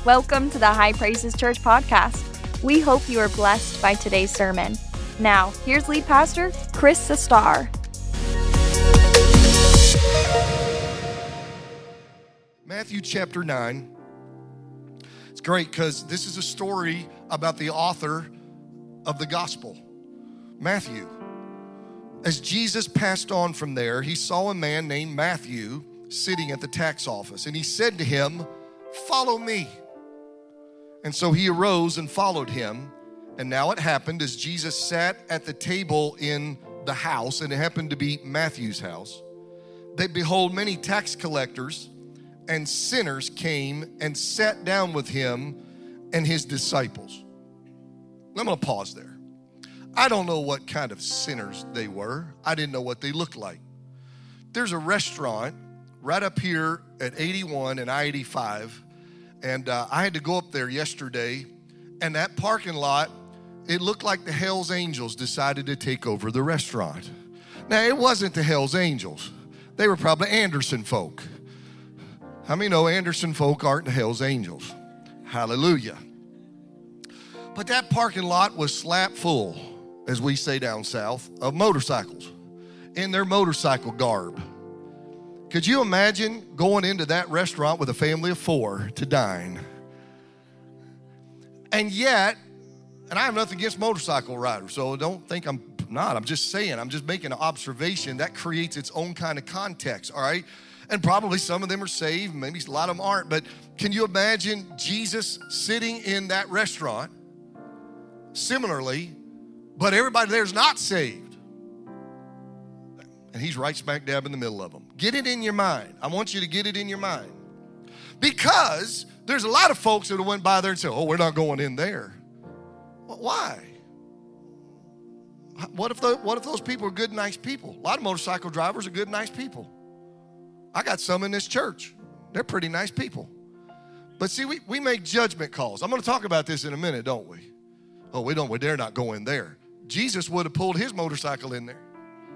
Welcome to the High Praises Church podcast. We hope you are blessed by today's sermon. Now, here's lead pastor, Chris Sestar. Matthew chapter 9. It's great because this is a story about the author of the gospel, Matthew. As Jesus passed on from there, he saw a man named Matthew sitting at the tax office, and he said to him, "Follow me." And so he arose and followed him. And now it happened as Jesus sat at the table in the house, and it happened to be Matthew's house, that behold, many tax collectors and sinners came and sat down with him and his disciples. I'm going to pause there. I don't know what kind of sinners they were. I didn't know what they looked like. There's a restaurant right up here at 81 and I-85, and I had to go up there yesterday, and that parking lot, it looked like the Hells Angels decided to take over the restaurant. Now, it wasn't the Hells Angels. They were probably Anderson folk. How many know Anderson folk aren't the Hells Angels? Hallelujah. But that parking lot was slap full, as we say down south, of motorcycles in their motorcycle garb. Could you imagine going into that restaurant with a family of 4 to dine? And yet, and I have nothing against motorcycle riders, so don't think I'm not. I'm just saying, I'm just making an observation that creates its own kind of context, all right? And probably some of them are saved, maybe a lot of them aren't, but can you imagine Jesus sitting in that restaurant similarly, but everybody there's not saved? And he's right smack dab in the middle of them. Get it in your mind. I want you to get it in your mind. Because there's a lot of folks that went by there and said, "Oh, we're not going in there." Well, why? What if those people are good, nice people? A lot of motorcycle drivers are good, nice people. I got some in this church. They're pretty nice people. But see, we make judgment calls. I'm going to talk about this in a minute, don't we? Oh, we don't. We dare not go in there. Jesus would have pulled his motorcycle in there.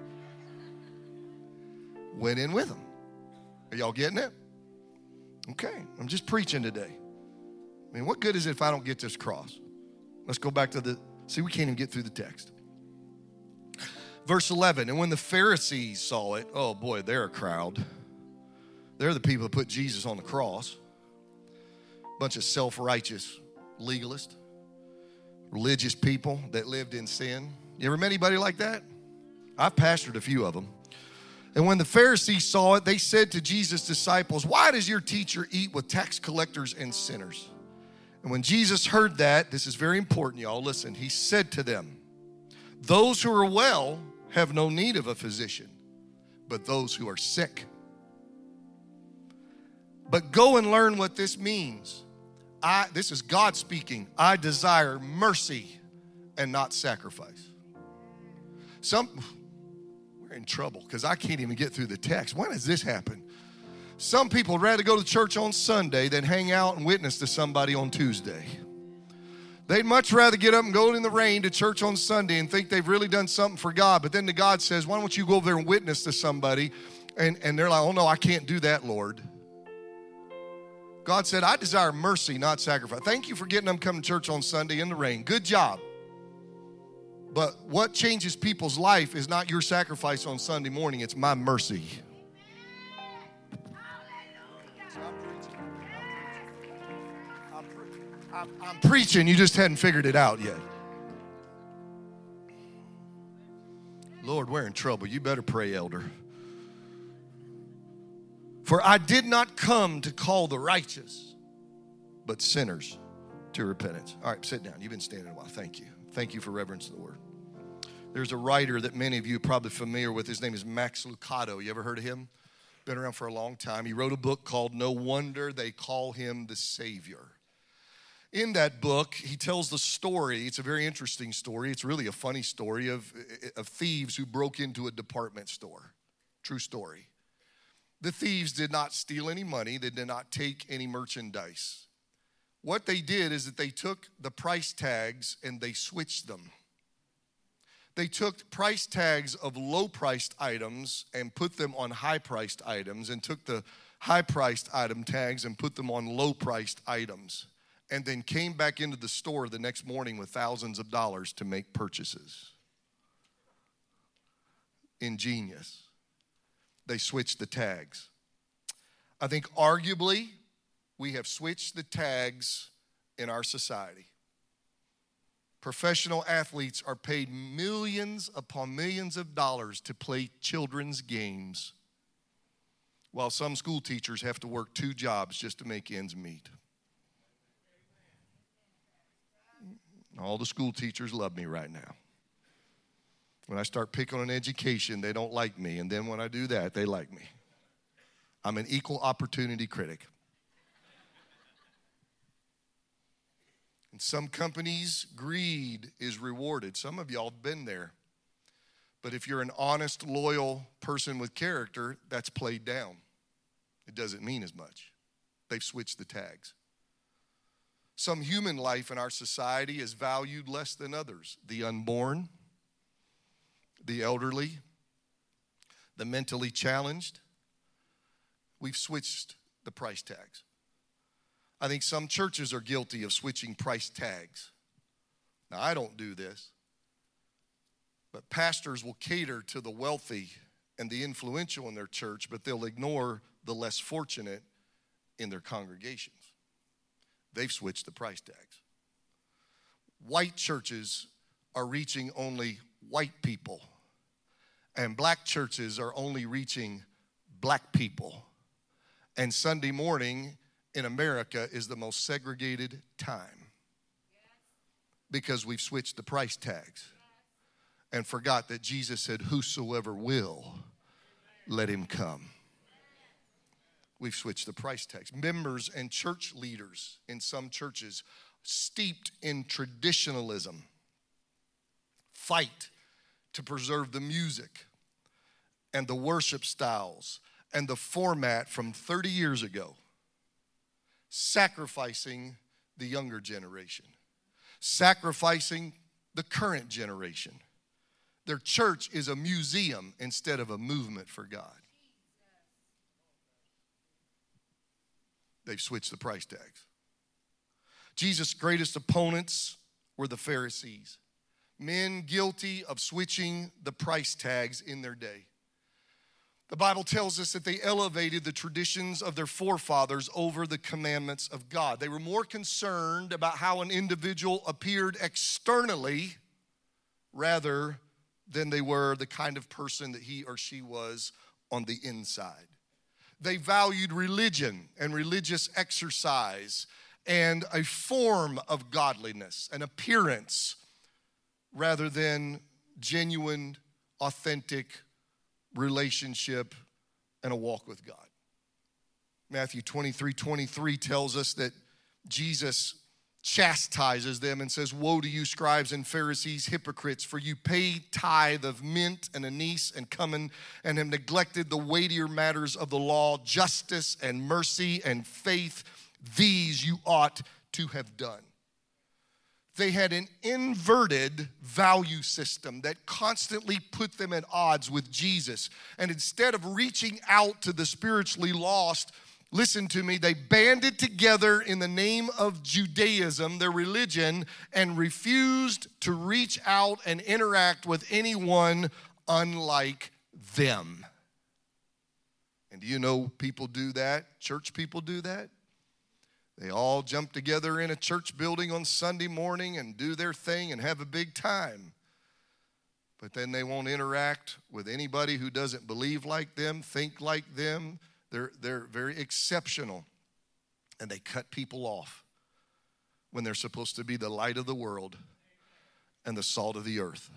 Went in with him. Are y'all getting it? Okay, I'm just preaching today. I mean, what good is it if I don't get this across? Let's go back to see, we can't even get through the text. Verse 11, and when the Pharisees saw it, oh boy, they're a crowd. They're the people that put Jesus on the cross. Bunch of self-righteous legalists, religious people that lived in sin. You ever met anybody like that? I've pastored a few of them. And when the Pharisees saw it, they said to Jesus' disciples, "Why does your teacher eat with tax collectors and sinners?" And when Jesus heard that, this is very important, y'all, listen, he said to them, "Those who are well have no need of a physician, but those who are sick. But go and learn what this means. This is God speaking. I desire mercy and not sacrifice." We're in trouble because I can't even get through the text. When has this happened? Some people would rather go to church on Sunday than hang out and witness to somebody on Tuesday. They'd much rather get up and go in the rain to church on Sunday and think they've really done something for God. But then the God says, "Why don't you go over there and witness to somebody?" And they're like, "Oh no, I can't do that, Lord." God said, "I desire mercy, not sacrifice." Thank you for getting them coming to church on Sunday in the rain. Good job. But what changes people's life is not your sacrifice on Sunday morning. It's my mercy. I'm preaching. You just hadn't figured it out yet. Lord, we're in trouble. You better pray, elder. "For I did not come to call the righteous, but sinners to repentance." All right, sit down. You've been standing a while. Thank you. Thank you for reverence of the word. There's a writer that many of you are probably familiar with. His name is Max Lucado. You ever heard of him? Been around for a long time. He wrote a book called No Wonder They Call Him the Savior. In that book, he tells the story. It's a very interesting story. It's really a funny story of thieves who broke into a department store. True story. The thieves did not steal any money. They did not take any merchandise. What they did is that they took the price tags and they switched them. They took price tags of low-priced items and put them on high-priced items, and took the high-priced item tags and put them on low-priced items. and then came back into the store the next morning with thousands of dollars to make purchases. Ingenious. They switched the tags. I think arguably we have switched the tags in our society. Professional athletes are paid millions upon millions of dollars to play children's games, while some school teachers have to work 2 jobs just to make ends meet. All the school teachers love me right now. When I start picking on education, they don't like me. And then when I do that, they like me. I'm an equal opportunity critic. In some companies, greed is rewarded. Some of y'all have been there. But if you're an honest, loyal person with character, that's played down. It doesn't mean as much. They've switched the tags. Some human life in our society is valued less than others. The unborn, the elderly, the mentally challenged. We've switched the price tags. I think some churches are guilty of switching price tags. Now, I don't do this, but pastors will cater to the wealthy and the influential in their church, but they'll ignore the less fortunate in their congregations. They've switched the price tags. White churches are reaching only white people, and black churches are only reaching black people. And Sunday morning in America is the most segregated time because we've switched the price tags and forgot that Jesus said, whosoever will, let him come. We've switched the price tags. Members and church leaders in some churches steeped in traditionalism fight to preserve the music and the worship styles and the format from 30 years ago, sacrificing the younger generation, sacrificing the current generation. Their church is a museum instead of a movement for God. They've switched the price tags. Jesus' greatest opponents were the Pharisees, men guilty of switching the price tags in their day. The Bible tells us that they elevated the traditions of their forefathers over the commandments of God. They were more concerned about how an individual appeared externally rather than they were the kind of person that he or she was on the inside. They valued religion and religious exercise and a form of godliness, an appearance, rather than genuine, authentic relationship and a walk with God. Matthew 23:23 tells us that Jesus chastises them and says, woe to you, scribes and Pharisees, hypocrites, for you pay tithe of mint and anise and cumin and have neglected the weightier matters of the law, justice and mercy and faith. These you ought to have done. They had an inverted value system that constantly put them at odds with Jesus. And instead of reaching out to the spiritually lost, listen to me, they banded together in the name of Judaism, their religion, and refused to reach out and interact with anyone unlike them. And do you know people do that? Church people do that? They all jump together in a church building on Sunday morning and do their thing and have a big time. But then they won't interact with anybody who doesn't believe like them, think like them. They're very exceptional. And they cut people off when they're supposed to be the light of the world and the salt of the earth.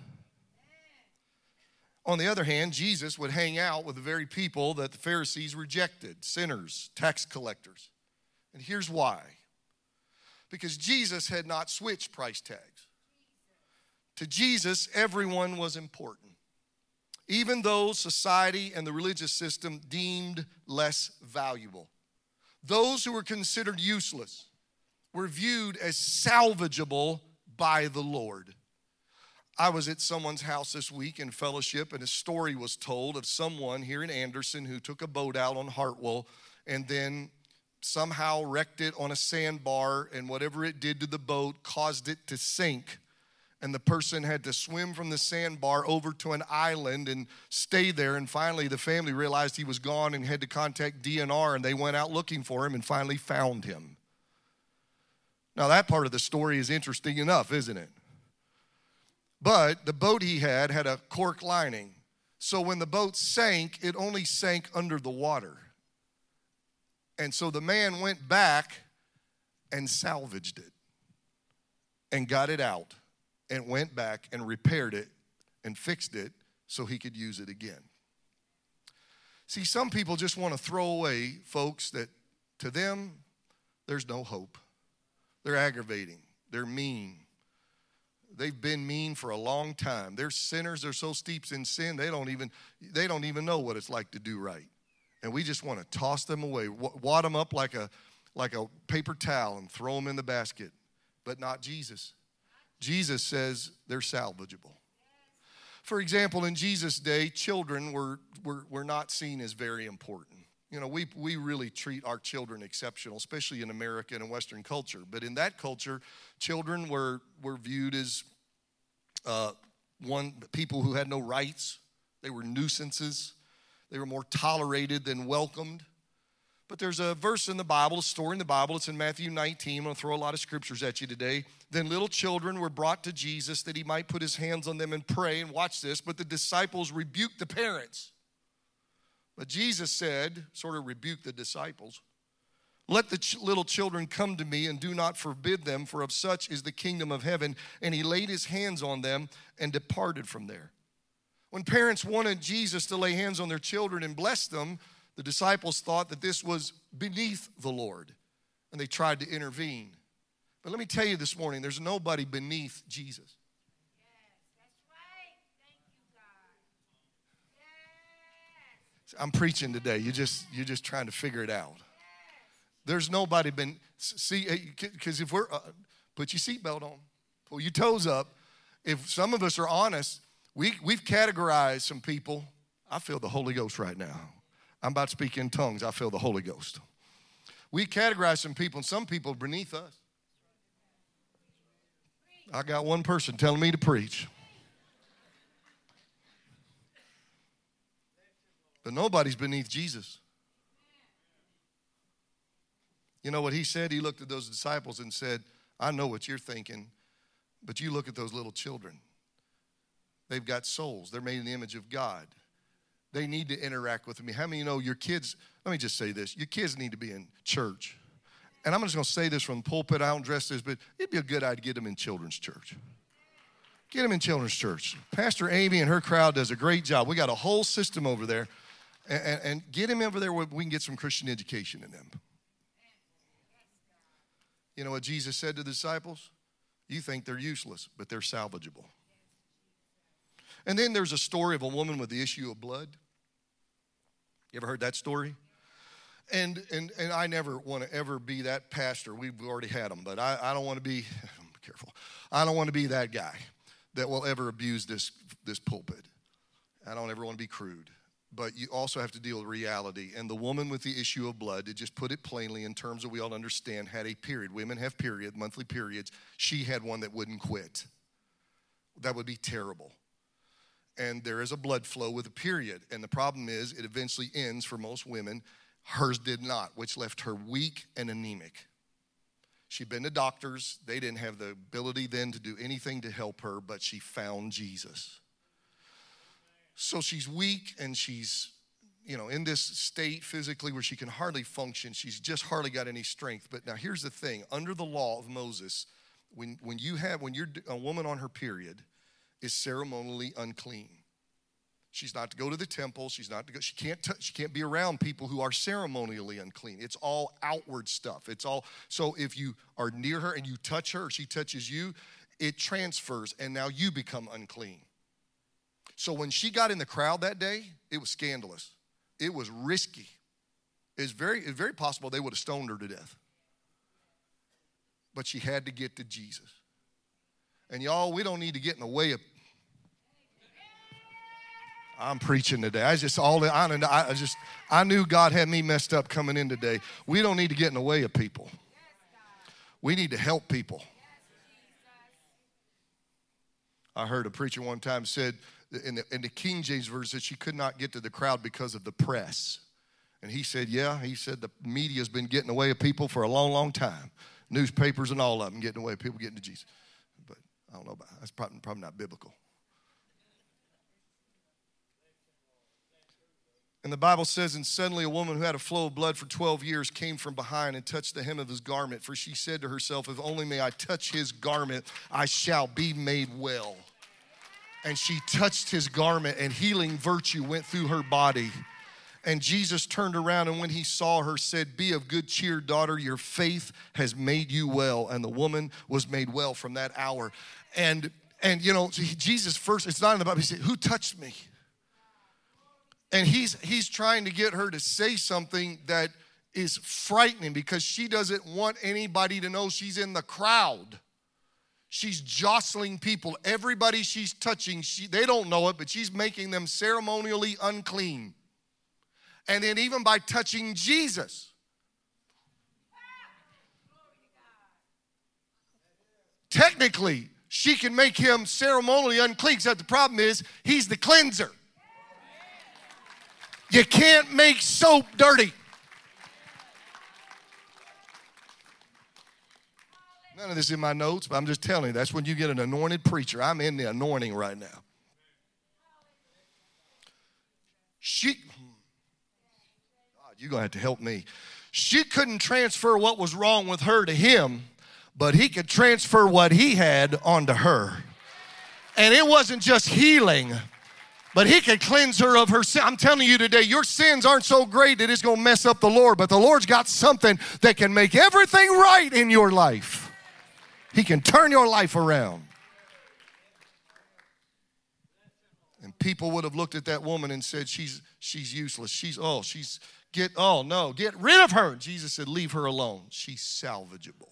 On the other hand, Jesus would hang out with the very people that the Pharisees rejected, sinners, tax collectors. And here's why. Because Jesus had not switched price tags. To Jesus, everyone was important, even though society and the religious system deemed less valuable. Those who were considered useless were viewed as salvageable by the Lord. I was at someone's house this week in fellowship, and a story was told of someone here in Anderson who took a boat out on Hartwell and then somehow wrecked it on a sandbar, and whatever it did to the boat caused it to sink. And the person had to swim from the sandbar over to an island and stay there. And finally, the family realized he was gone and had to contact DNR, and they went out looking for him and finally found him. Now, that part of the story is interesting enough, isn't it? But the boat he had a cork lining. So when the boat sank, it only sank under the water. And so the man went back and salvaged it and got it out and went back and repaired it and fixed it so he could use it again. See, some people just want to throw away folks that to them, there's no hope. They're aggravating. They're mean. They've been mean for a long time. They're sinners. They're so steeped in sin, they don't even know what it's like to do right. And we just want to toss them away, wad them up like a paper towel and throw them in the basket. But not Jesus. Jesus says they're salvageable. For example, in Jesus' day, children were not seen as very important. You know, we really treat our children exceptional, especially in America and in Western culture. But in that culture, children were viewed as people who had no rights. They were nuisances. They were more tolerated than welcomed. But there's a verse in the Bible, a story in the Bible. It's in Matthew 19. I'm going to throw a lot of scriptures at you today. Then little children were brought to Jesus that he might put his hands on them and pray. And watch this. But the disciples rebuked the parents. But Jesus said, sort of rebuked the disciples, let the little children come to me and do not forbid them, for of such is the kingdom of heaven. And he laid his hands on them and departed from there. When parents wanted Jesus to lay hands on their children and bless them, the disciples thought that this was beneath the Lord, and they tried to intervene. But let me tell you this morning, there's nobody beneath Jesus. Yes, that's right. Thank you, God. Yes. I'm preaching today. You're just trying to figure it out. There's nobody because if we're, put your seatbelt on, pull your toes up. If some of us are honest, we've categorized some people. I feel the Holy Ghost right now. I'm about to speak in tongues. I feel the Holy Ghost. We categorize some people, and some people beneath us. I got one person telling me to preach. But nobody's beneath Jesus. You know what he said? He looked at those disciples and said, I know what you're thinking, but you look at those little children. They've got souls. They're made in the image of God. They need to interact with me. How many of you know your kids, let me just say this, your kids need to be in church. And I'm just going to say this from the pulpit, I don't dress this, but it'd be a good idea to get them in children's church. Get them in children's church. Pastor Amy and her crowd does a great job. We got a whole system over there. And get them over there where we can get some Christian education in them. You know what Jesus said to the disciples? You think they're useless, but they're salvageable. And then there's a story of a woman with the issue of blood. You ever heard that story? And I never want to ever be that pastor. We've already had them, but I don't want to be, be careful. I don't want to be that guy that will ever abuse this pulpit. I don't ever want to be crude. But you also have to deal with reality. And the woman with the issue of blood, to just put it plainly in terms that we all understand, had a period. Women have monthly periods. She had one that wouldn't quit. That would be terrible. And there is a blood flow with a period. And the problem is it eventually ends for most women. Hers did not, which left her weak and anemic. She'd been to doctors. They didn't have the ability then to do anything to help her, but she found Jesus. So she's weak and she's, in this state physically where she can hardly function. She's just hardly got any strength. But now here's the thing. Under the law of Moses, when you're a woman on her period, is ceremonially unclean. She's not to go to the temple. She can't be around people who are ceremonially unclean. It's all outward stuff. It's all, so if you are near her and you touch her or she touches you, it transfers and now you become unclean. So when she got in the crowd that day, it was scandalous. It was risky. It's very possible they would have stoned her to death. But she had to get to Jesus. And y'all, we don't need to get in the way of, I'm preaching today. I knew God had me messed up coming in today. We don't need to get in the way of people. We need to help people. I heard a preacher one time said in the King James version that she could not get to the crowd because of the press. And he said, he said the media's been getting away of people for a long, long time. Newspapers and all of them getting away, people getting to Jesus. But I don't know about that's probably not biblical. And the Bible says, and suddenly a woman who had a flow of blood for 12 years came from behind and touched the hem of his garment. For she said to herself, if only may I touch his garment, I shall be made well. And she touched his garment, and healing virtue went through her body. And Jesus turned around, and when he saw her, said, be of good cheer, daughter, your faith has made you well. And the woman was made well from that hour. And you know, Jesus first, it's not in the Bible, he said, who touched me? And he's trying to get her to say something that is frightening because she doesn't want anybody to know she's in the crowd. She's jostling people. Everybody she's touching, they don't know it, but she's making them ceremonially unclean. And then even by touching Jesus. Technically, she can make him ceremonially unclean, except the problem is he's the cleanser. You can't make soap dirty. None of this in my notes, but I'm just telling you, that's when you get an anointed preacher. I'm in the anointing right now. God, you're going to have to help me. She couldn't transfer what was wrong with her to him, but he could transfer what he had onto her. And it wasn't just healing, but he could cleanse her of her sin. I'm telling you today, your sins aren't so great that it's going to mess up the Lord, but the Lord's got something that can make everything right in your life. He can turn your life around. And people would have looked at that woman and said, she's useless. Get rid of her. And Jesus said, leave her alone. She's salvageable.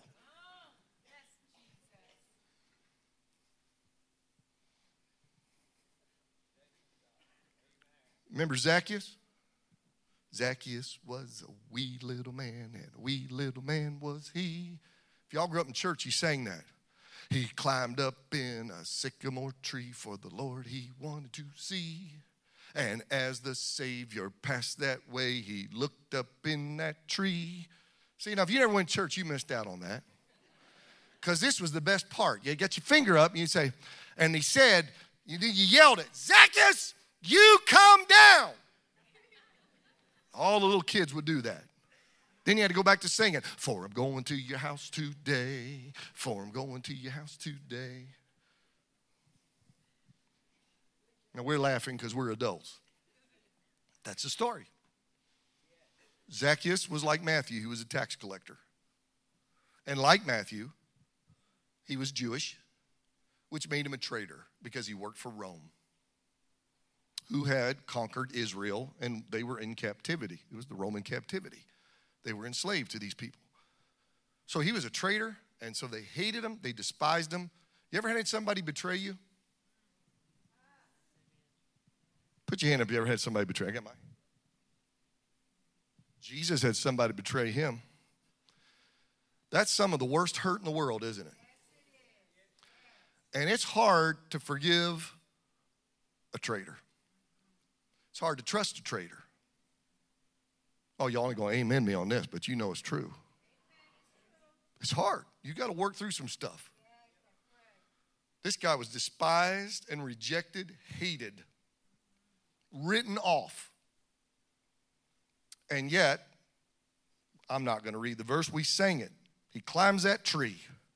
Remember Zacchaeus? Zacchaeus was a wee little man, and a wee little man was he. If y'all grew up in church, you sang that. He climbed up in a sycamore tree for the Lord he wanted to see. And as the Savior passed that way, he looked up in that tree. See, now if you never went to church, you missed out on that. Because this was the best part. You get your finger up and you say, and he said, you yelled it, Zacchaeus, you come down. All the little kids would do that. Then you had to go back to singing, for I'm going to your house today, for I'm going to your house today. Now we're laughing because we're adults. That's the story. Zacchaeus was like Matthew, he was a tax collector. And like Matthew, he was Jewish, which made him a traitor because he worked for Rome, who had conquered Israel, and they were in captivity. It was the Roman captivity. They were enslaved to these people. So he was a traitor, and so they hated him. They despised him. You ever had somebody betray you? Put your hand up if you ever had somebody betray. I got mine. Jesus had somebody betray him. That's some of the worst hurt in the world, isn't it? And it's hard to forgive a traitor. It's hard to trust a traitor. Oh, y'all ain't going to amen me on this, but you know it's true. It's hard. You got to work through some stuff. This guy was despised and rejected, hated, written off. And yet, I'm not going to read the verse. We sang it. He climbs that tree.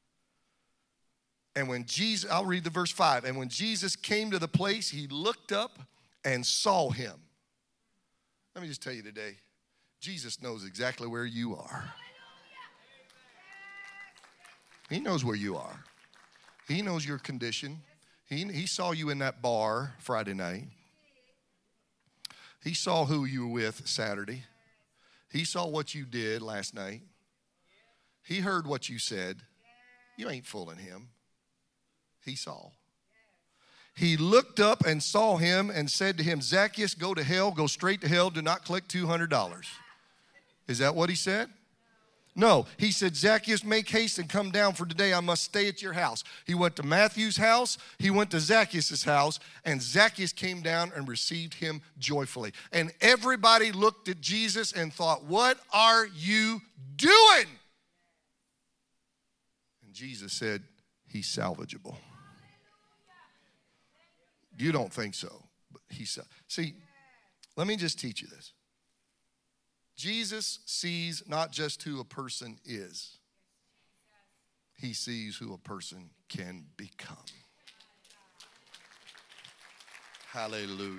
And when Jesus, I'll read the verse 5. And when Jesus came to the place, he looked up and saw him. Let me just tell you today, Jesus knows exactly where you are. He knows where you are. He knows your condition. He saw you in that bar Friday night. He saw who you were with Saturday. He saw what you did last night. He heard what you said. You ain't fooling him. He saw. He looked up and saw him and said to him, Zacchaeus, go to hell, go straight to hell, do not collect $200. Is that what he said? No, he said, Zacchaeus, make haste and come down, for today I must stay at your house. He went to Matthew's house, he went to Zacchaeus' house, and Zacchaeus came down and received him joyfully. And everybody looked at Jesus and thought, what are you doing? And Jesus said, he's salvageable. You don't think so, but see, let me just teach you this. Jesus sees not just who a person is, he sees who a person can become. Hallelujah.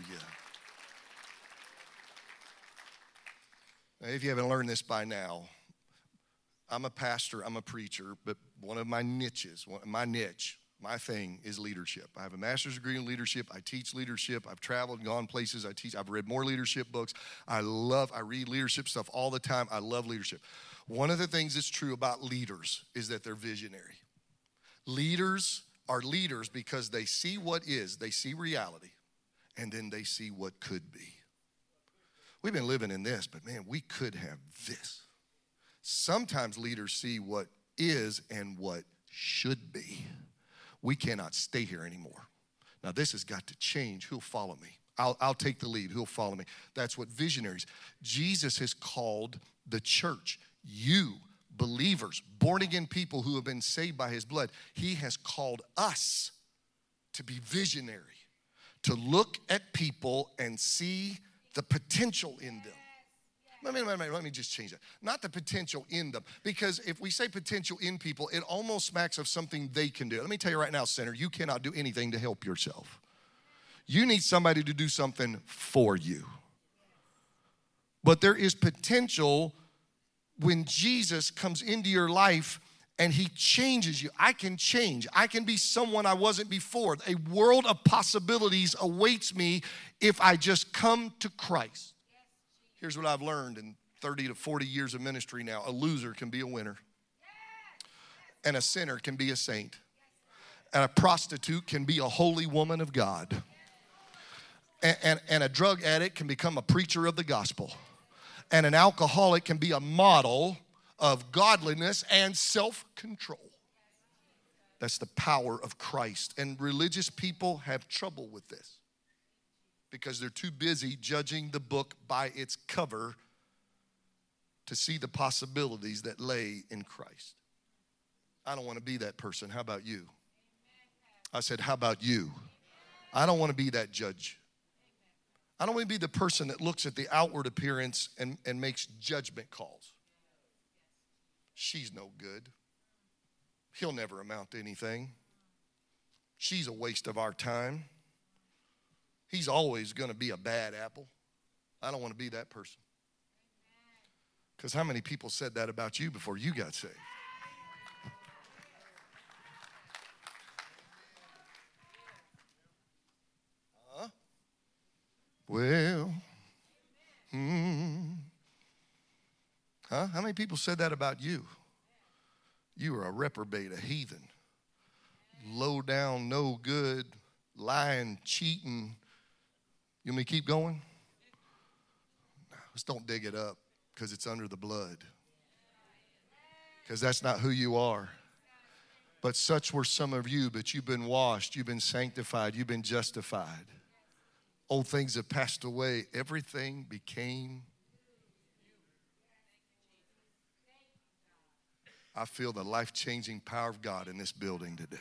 Now, if you haven't learned this by now, I'm a pastor, I'm a preacher, but one of my niches, my thing is leadership. I have a master's degree in leadership. I teach leadership. I've traveled and gone places. I've read more leadership books. I read leadership stuff all the time. I love leadership. One of the things that's true about leaders is that they're visionary. Leaders are leaders because they see what is, they see reality, and then they see what could be. We've been living in this, but man, we could have this. Sometimes leaders see what is and what should be. We cannot stay here anymore. Now, this has got to change. Who'll follow me? I'll take the lead. Who'll follow me? That's what visionaries. Jesus has called the church, you believers, born again people who have been saved by his blood. He has called us to be visionary, to look at people and see the potential in them. Let me just change that. Not the potential in them. Because if we say potential in people, it almost smacks of something they can do. Let me tell you right now, sinner, you cannot do anything to help yourself. You need somebody to do something for you. But there is potential when Jesus comes into your life and he changes you. I can change. I can be someone I wasn't before. A world of possibilities awaits me if I just come to Christ. Here's what I've learned in 30 to 40 years of ministry now. A loser can be a winner. And a sinner can be a saint. And a prostitute can be a holy woman of God. And a drug addict can become a preacher of the gospel. And an alcoholic can be a model of godliness and self-control. That's the power of Christ. And religious people have trouble with this, because they're too busy judging the book by its cover to see the possibilities that lay in Christ. I don't want to be that person. How about you? I said, how about you? I don't want to be that judge. I don't want to be the person that looks at the outward appearance and makes judgment calls. She's no good. He'll never amount to anything. She's a waste of our time. He's always going to be a bad apple. I don't want to be that person. Because how many people said that about you before you got saved? Huh? Well, How many people said that about you? You were a reprobate, a heathen, low down, no good, lying, cheating. You want me to keep going? Just don't dig it up, because it's under the blood. Because that's not who you are. But such were some of you, but you've been washed, you've been sanctified, you've been justified. Old things have passed away. Everything became. I feel the life-changing power of God in this building today.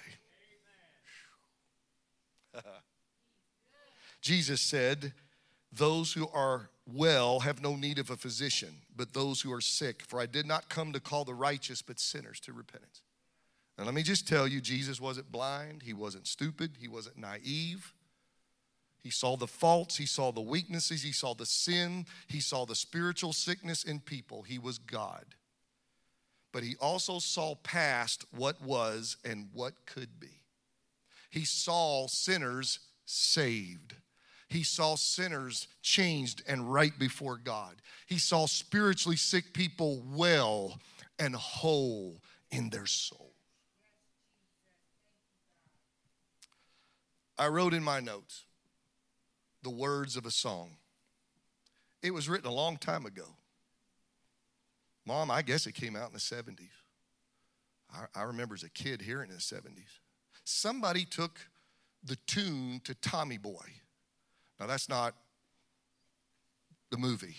Jesus said, those who are well have no need of a physician, but those who are sick. For I did not come to call the righteous, but sinners to repentance. Now let me just tell you, Jesus wasn't blind. He wasn't stupid. He wasn't naive. He saw the faults. He saw the weaknesses. He saw the sin. He saw the spiritual sickness in people. He was God. But he also saw past what was and what could be. He saw sinners saved. He saw sinners changed and right before God. He saw spiritually sick people well and whole in their soul. I wrote in my notes the words of a song. It was written a long time ago. Mom, I guess it came out in the 70s. I remember as a kid hearing it in the 70s. Somebody took the tune to Tommy Boy. Now, that's not the movie.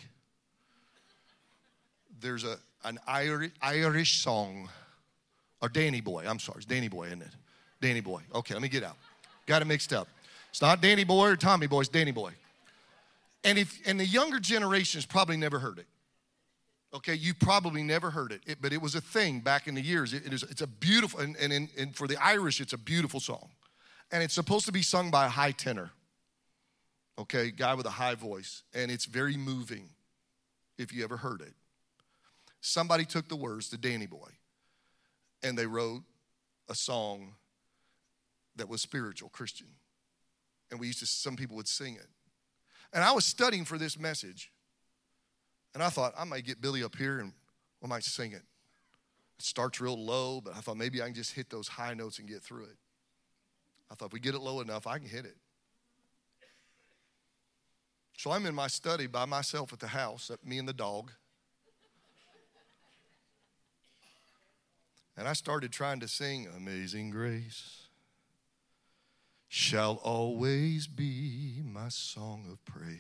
There's an Irish song, or Danny Boy. I'm sorry, it's Danny Boy, isn't it? Danny Boy. Okay, let me get out. Got it mixed up. It's not Danny Boy or Tommy Boy, it's Danny Boy. And the younger generations probably never heard it. Okay, you probably never heard it, but it was a thing back in the years. It's a beautiful, and for the Irish, it's a beautiful song. And it's supposed to be sung by a high tenor. Okay, guy with a high voice. And it's very moving, if you ever heard it. Somebody took the words to Danny Boy, and they wrote a song that was spiritual, Christian. And some people would sing it. And I was studying for this message. And I thought, I might get Billy up here and I might sing it. It starts real low, but I thought maybe I can just hit those high notes and get through it. I thought if we get it low enough, I can hit it. So I'm in my study by myself at the house, me and the dog. And I started trying to sing, Amazing Grace shall always be my song of praise.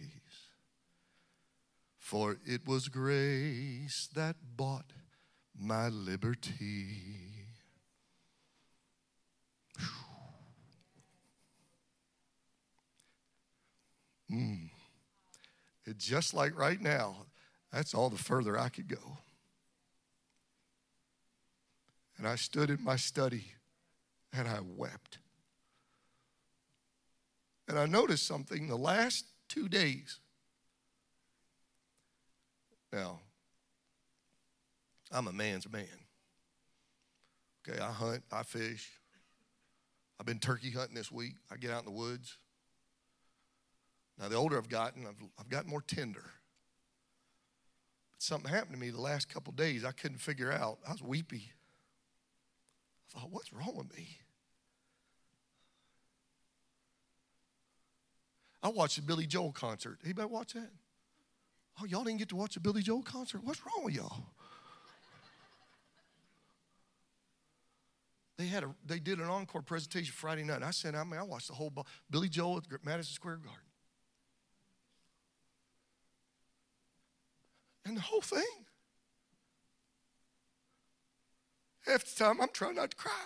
For it was grace that bought my liberty. It's just like right now, that's all the further I could go. And I stood in my study and I wept. And I noticed something the last 2 days. Now, I'm a man's man. Okay, I hunt, I fish. I've been turkey hunting this week. I get out in the woods. Now, the older I've gotten, I've gotten more tender. But something happened to me the last couple of days I couldn't figure out. I was weepy. I thought, what's wrong with me? I watched the Billy Joel concert. Anybody watch that? Oh, y'all didn't get to watch the Billy Joel concert? What's wrong with y'all? They did an encore presentation Friday night. And I watched the whole Billy Joel at Madison Square Garden. And the whole thing. Half the time, I'm trying not to cry.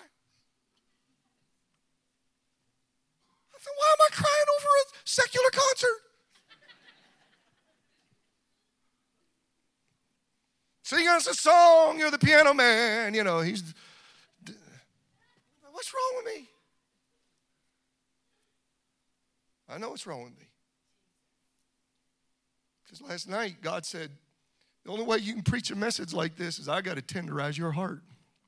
I said, why am I crying over a secular concert? Sing us a song, you're the piano man. You know, what's wrong with me? I know what's wrong with me. Because last night, God said, the only way you can preach a message like this is I got to tenderize your heart.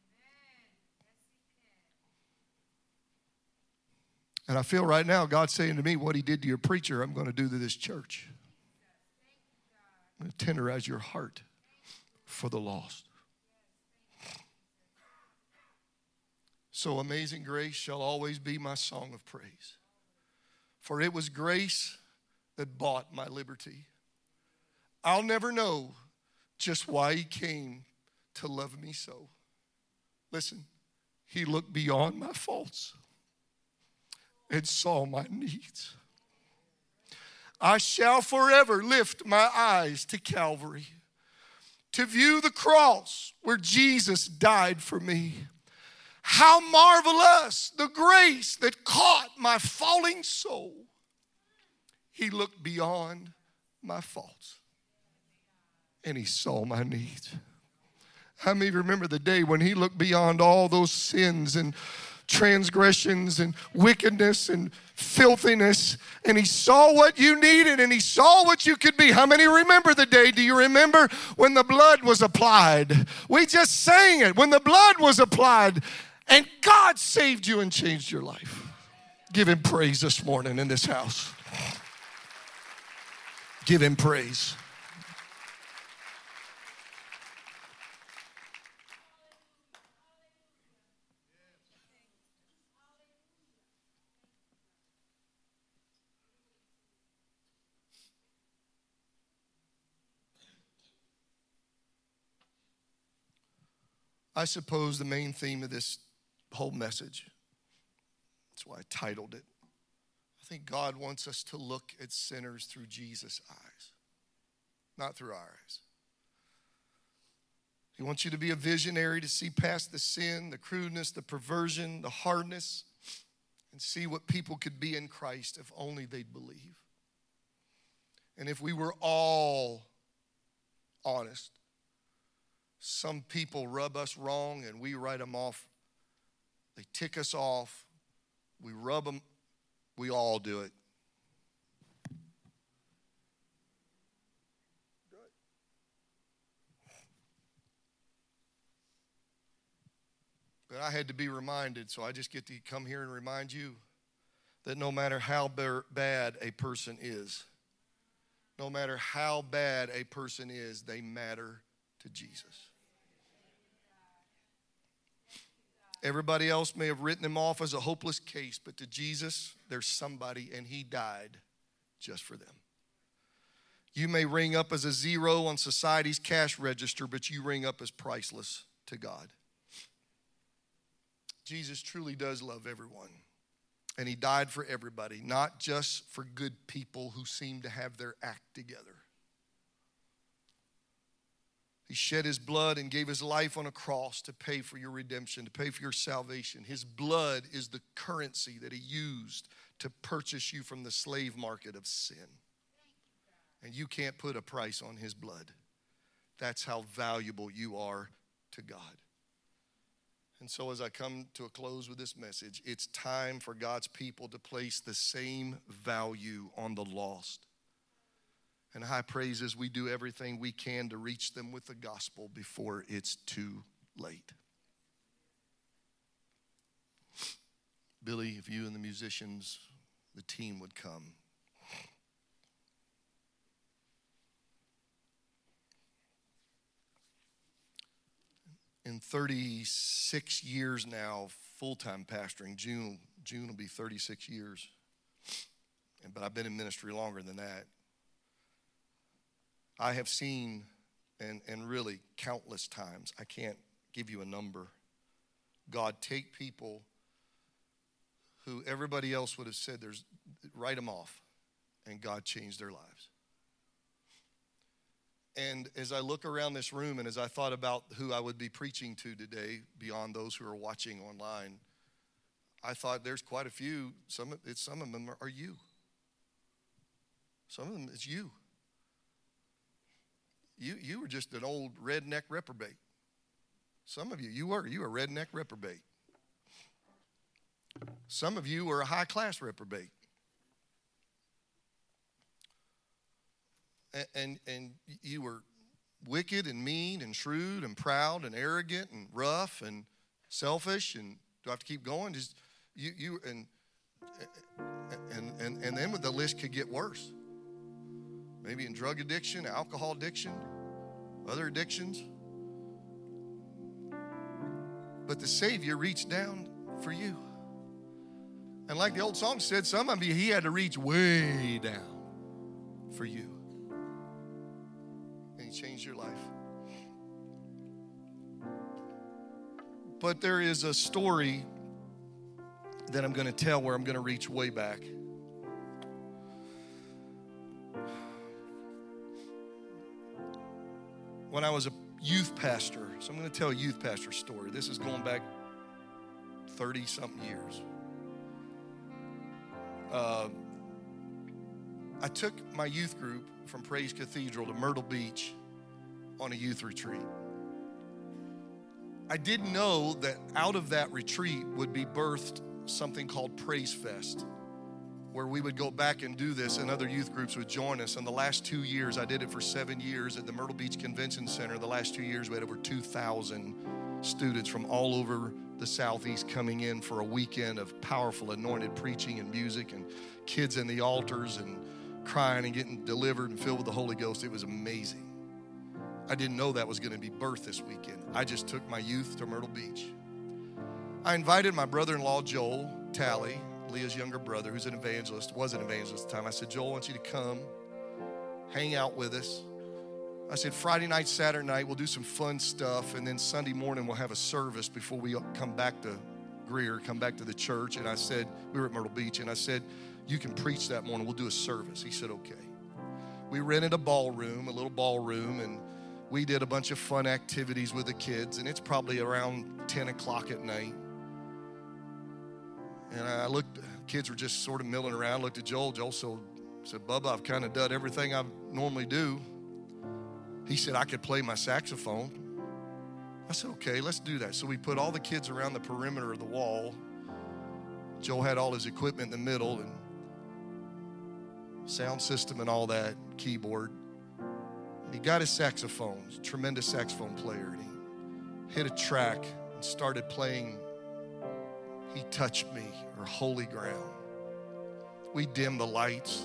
And I feel right now God's saying to me, what he did to your preacher, I'm going to do to this church. I'm going to tenderize your heart for the lost. So amazing grace shall always be my song of praise. For it was grace that bought my liberty. I'll never know just why he came to love me so. Listen, he looked beyond my faults and saw my needs. I shall forever lift my eyes to Calvary to view the cross where Jesus died for me. How marvelous the grace that caught my falling soul. He looked beyond my faults and he saw my needs. How many remember the day when he looked beyond all those sins and transgressions and wickedness and filthiness, and he saw what you needed and he saw what you could be? How many remember the day? Do you remember when the blood was applied? We just sang it. When the blood was applied and God saved you and changed your life. Give him praise this morning in this house. Give him praise. I suppose the main theme of this whole message, that's why I titled it, I think God wants us to look at sinners through Jesus' eyes, not through our eyes. He wants you to be a visionary, to see past the sin, the crudeness, the perversion, the hardness, and see what people could be in Christ if only they'd believe. And if we were all honest, some people rub us wrong and we write them off. They tick us off. We rub them. We all do it. But I had to be reminded, so I just get to come here and remind you that no matter how bad a person is, no matter how bad a person is, they matter to Jesus. Everybody else may have written them off as a hopeless case, but to Jesus, there's somebody, and he died just for them. You may ring up as a zero on society's cash register, but you ring up as priceless to God. Jesus truly does love everyone, and he died for everybody, not just for good people who seem to have their act together. He shed his blood and gave his life on a cross to pay for your redemption, to pay for your salvation. His blood is the currency that he used to purchase you from the slave market of sin. And you can't put a price on his blood. That's how valuable you are to God. And so as I come to a close with this message, it's time for God's people to place the same value on the lost. And high praise as we do everything we can to reach them with the gospel before it's too late. Billy, if you and the musicians, the team would come. In 36 years now, full-time pastoring, June will be 36 years. But I've been in ministry longer than that. I have seen, and really countless times, I can't give you a number, God take people who everybody else would have said, write them off, and God changed their lives. And as I look around this room and as I thought about who I would be preaching to today, beyond those who are watching online, I thought there's quite a few. Some of them are you. Some of them is you. You were just an old redneck reprobate. Some of you were a redneck reprobate. Some of you were a high-class reprobate. And you were wicked and mean and shrewd and proud and arrogant and rough and selfish. And do I have to keep going? Just you and then the list could get worse. Maybe in drug addiction, alcohol addiction, other addictions. But the Savior reached down for you. And like the old song said, some of you, he had to reach way down for you. Change your life. But there is a story that I'm going to tell where I'm going to reach way back. When I was a youth pastor, so I'm going to tell a youth pastor story. This is going back 30-something years. I took my youth group from Praise Cathedral to Myrtle Beach on a youth retreat. I didn't know that out of that retreat would be birthed something called Praise Fest, where we would go back and do this and other youth groups would join us. And the last 2 years, I did it for 7 years at the Myrtle Beach Convention Center. The last 2 years, we had over 2,000 students from all over the Southeast coming in for a weekend of powerful anointed preaching and music and kids in the altars and crying and getting delivered and filled with the Holy Ghost. It was amazing. I didn't know that was going to be birthed this weekend. I just took my youth to Myrtle Beach. I invited my brother-in-law, Joel Talley, Leah's younger brother, who's an evangelist, was an evangelist at the time. I said, Joel, I want you to come, hang out with us. I said, Friday night, Saturday night, we'll do some fun stuff, and then Sunday morning we'll have a service before we come back to Greer, come back to the church. And I said, we were at Myrtle Beach, and I said, you can preach that morning. We'll do a service. He said, okay. We rented a ballroom, a little ballroom, and we did a bunch of fun activities with the kids, and it's probably around 10 o'clock at night. And I looked, kids were just sort of milling around, looked at Joel. Joel said, Bubba, I've kind of done everything I normally do. He said, I could play my saxophone. I said, okay, let's do that. So we put all the kids around the perimeter of the wall. Joel had all his equipment in the middle and sound system and all that, keyboard. And he got his saxophone, he's a tremendous saxophone player. And he hit a track and started playing He Touched Me, or Holy Ground. We dimmed the lights.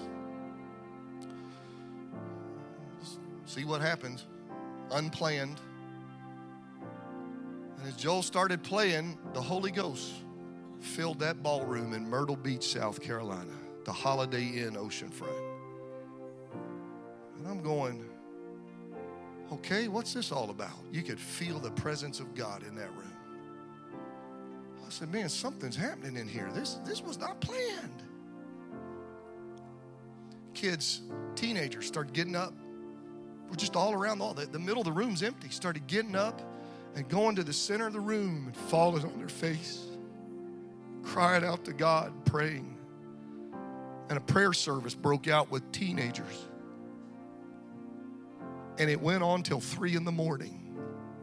See what happens, unplanned. And as Joel started playing, the Holy Ghost filled that ballroom in Myrtle Beach, South Carolina, the Holiday Inn oceanfront. And I'm going, okay, what's this all about? You could feel the presence of God in that room. I said, man, something's happening in here. This was not planned. Kids, teenagers start getting up. We're just all around, the middle of the room's empty. Started getting up and going to the center of the room and falling on their face, crying out to God, praying. And a prayer service broke out with teenagers. And it went on till 3 a.m.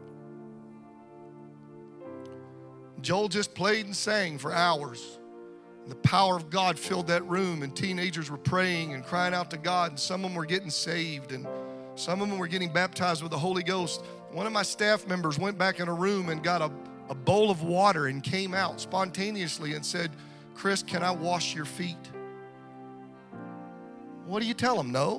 Joel just played and sang for hours. And the power of God filled that room, and teenagers were praying and crying out to God, and some of them were getting saved, and some of them were getting baptized with the Holy Ghost. One of my staff members went back in a room and got a bowl of water and came out spontaneously and said, Chris, can I wash your feet? What do you tell him? No.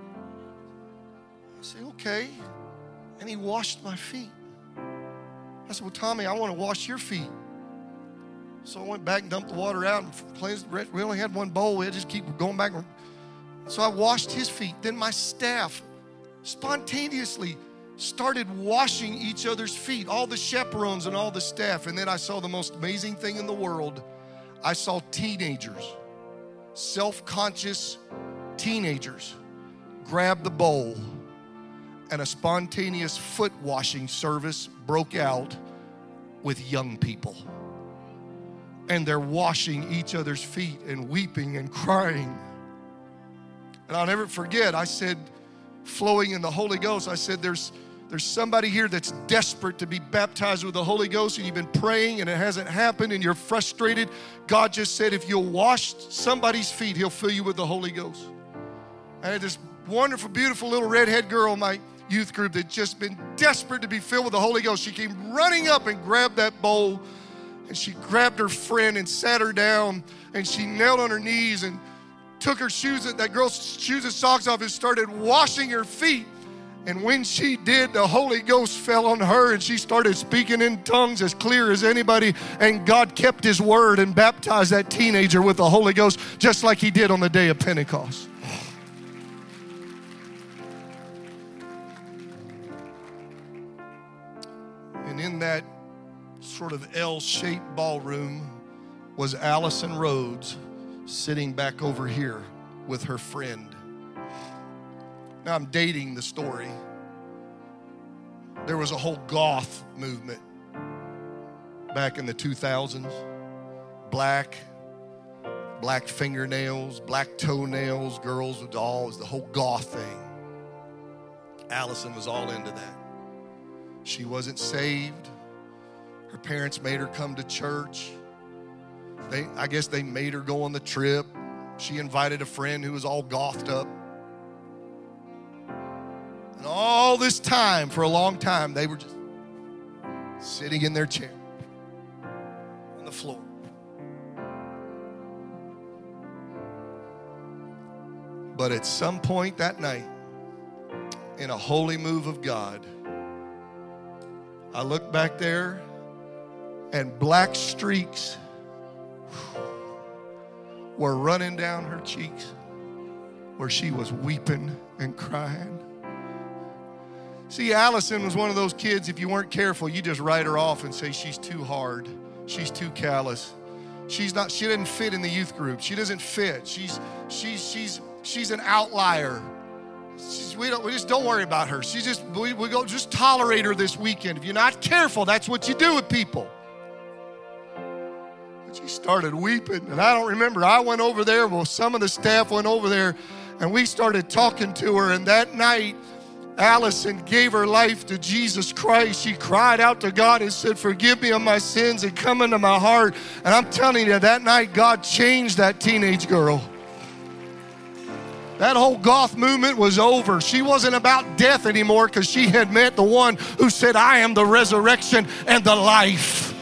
I said, okay. And he washed my feet. I said, well, Tommy, I want to wash your feet. So I went back and dumped the water out and cleansed. We only had one bowl. We had to just keep going back. So I washed his feet. Then my staff spontaneously started washing each other's feet, all the chaperones and all the staff. And then I saw the most amazing thing in the world. I saw teenagers, self-conscious teenagers, grab the bowl, and a spontaneous foot washing service broke out with young people. And they're washing each other's feet and weeping and crying. And I'll never forget, I said, flowing in the Holy Ghost, I said, there's somebody here that's desperate to be baptized with the Holy Ghost, and you've been praying and it hasn't happened and you're frustrated. God just said, if you'll wash somebody's feet, he'll fill you with the Holy Ghost. I had this wonderful, beautiful little redhead girl in my youth group that just been desperate to be filled with the Holy Ghost. She came running up and grabbed that bowl, and she grabbed her friend and sat her down, and she knelt on her knees and took her shoes, that girl's shoes and socks off, and started washing her feet. And when she did, the Holy Ghost fell on her, and she started speaking in tongues as clear as anybody. And God kept his word and baptized that teenager with the Holy Ghost, just like he did on the day of Pentecost. And in that sort of L-shaped ballroom was Allison Rhodes, sitting back over here with her friend. Now I'm dating the story. There was a whole goth movement back in the 2000s. Black fingernails, black toenails, girls with dolls, the whole goth thing. Allison was all into that. She wasn't saved. Her parents made her come to church. I guess they made her go on the trip. She invited a friend who was all gothed up. And all this time, for a long time, they were just sitting in their chair on the floor. But at some point that night, in a holy move of God, I looked back there, and black streaks were running down her cheeks where she was weeping and crying. See, Allison was one of those kids, if you weren't careful, you just write her off and say she's too hard. She's too callous. She doesn't fit in the youth group. She doesn't fit. She's an outlier. We just don't worry about her. We just tolerate her this weekend. If you're not careful, that's what you do with people. But she started weeping, and I don't remember. I went over there. Well, some of the staff went over there, and we started talking to her. And that night, Allison gave her life to Jesus Christ. She cried out to God and said, "Forgive me of my sins and come into my heart." And I'm telling you, that night God changed that teenage girl. That whole goth movement was over. She wasn't about death anymore because she had met the one who said, "I am the resurrection and the life."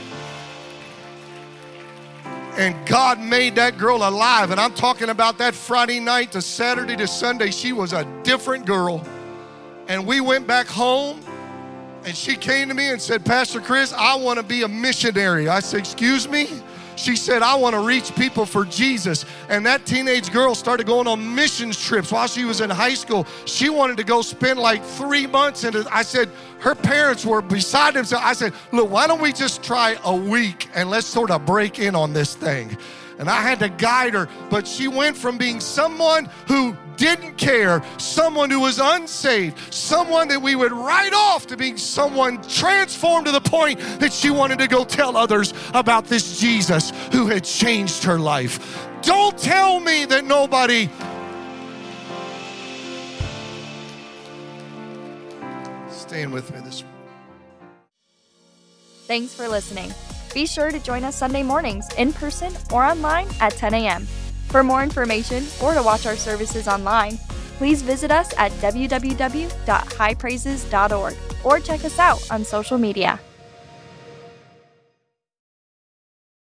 And God made that girl alive. And I'm talking about that Friday night to Saturday to Sunday. She was a different girl. And we went back home, and she came to me and said, "Pastor Chris, I want to be a missionary." I said, "Excuse me?" She said, "I want to reach people for Jesus." And that teenage girl started going on missions trips while she was in high school. She wanted to go spend like 3 months. And I said, her parents were beside themselves. I said, "Look, why don't we just try a week and let's sort of break in on this thing?" And I had to guide her. But she went from being someone who didn't care, someone who was unsaved, someone that we would write off, to being someone transformed to the point that she wanted to go tell others about this Jesus who had changed her life. Don't tell me that nobody... Stand with me this morning. Thanks for listening. Be sure to join us Sunday mornings in person or online at 10 a.m. For more information or to watch our services online, please visit us at www.highpraises.org or check us out on social media.